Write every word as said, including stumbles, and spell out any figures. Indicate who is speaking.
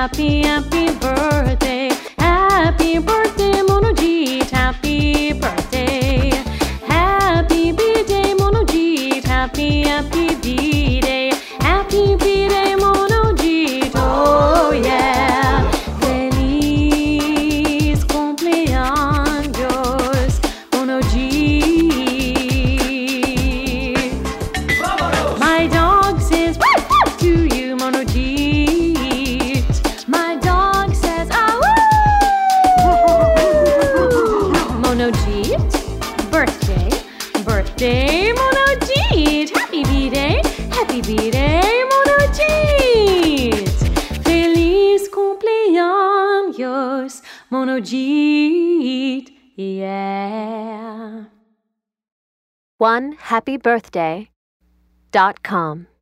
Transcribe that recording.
Speaker 1: happy, happy birthday. Happy birthday, Monojit, happy birthday. Happy B-Day, Monojit, happy, happy B-Day. Happy B-Day, Monojit, oh yeah. Feliz cumpleaños, Monojit. My dog says woof, woof to you, Monojit. My dog says ah woo. Monojit, birthday, birthday, Monojit. Happy B-Day, happy B-Day, Monojit. Feliz cumpleaños, Monojit, yeah.
Speaker 2: one happy birthday dot com